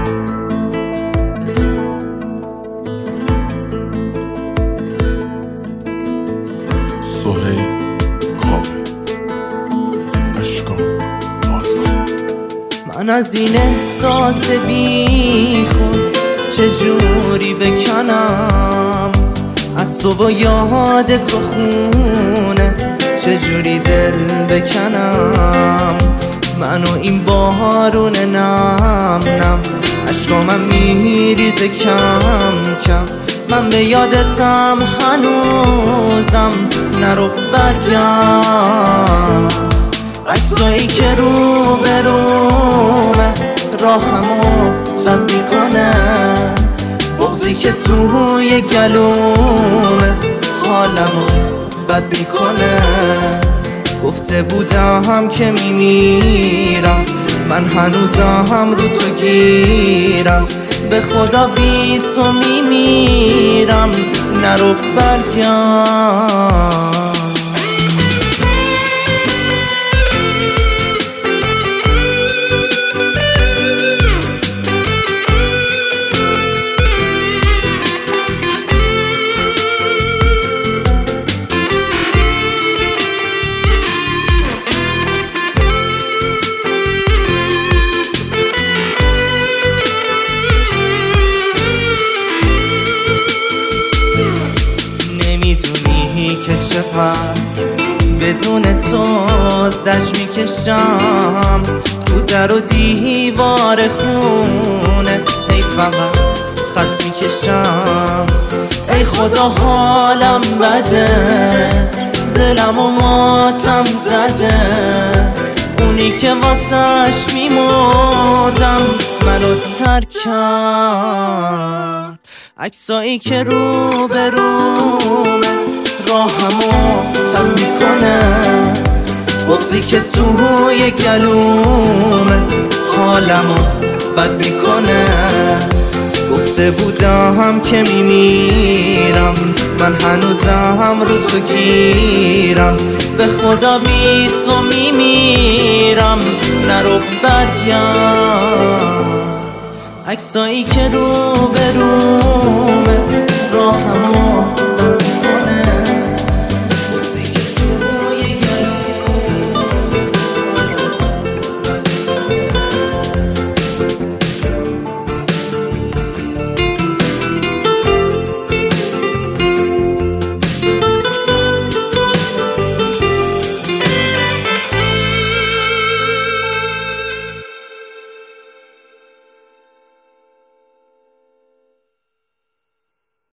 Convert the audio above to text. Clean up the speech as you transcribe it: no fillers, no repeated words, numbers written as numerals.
سهیل کاوه، اشکان آزاد. من از این احساس بیخون چجوری بکنم، از تو و یاد تو خونه چجوری دل بکنم. منو این بارون نم نم عشقامم میریزه کم کم. من به یادتم هنوزم، نرو برگم. عکسایی که رو به رومه راهمو سد میکنه، بغضی که توی گلومه حالمو بد میکنه. گفته بودم که میمیرم، من هنوزم رو تو گیرم. به خدا بی تو میمیرم، نرو برگم. که چقدر بدون تو زج میکشم، رو در و دیوار خونه ای فقط خط میکشم. ای خدا حالم بده، دلم و ماتم زده. اونی که واسش میمردم منو ترک کرد. عکسایی که رو به رومه راهمو سم میکنه، بغضی که توی گلومه حالمو بد میکنه. گفته بودم که میمیرم، من هنوزم رو تو گیرم. به خدا بی تو میمیرم، نرو برگم. عکسایی که رو به رومه راهمو